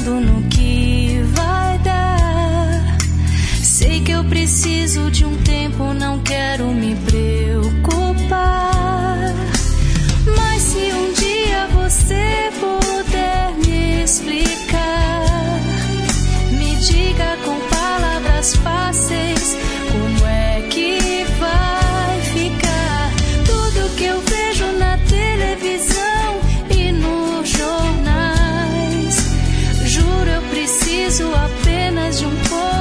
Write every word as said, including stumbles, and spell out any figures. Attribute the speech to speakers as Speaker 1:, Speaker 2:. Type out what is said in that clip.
Speaker 1: pensando no que vai dar. Sei que eu preciso de um tempo, não quero me preocupar. Mas se um dia você puder me explicar, me diga com palavras fáceis como é que vai ficar tudo que eu vejo na televisão e nos jornais. Juro, eu preciso apenas de um pouco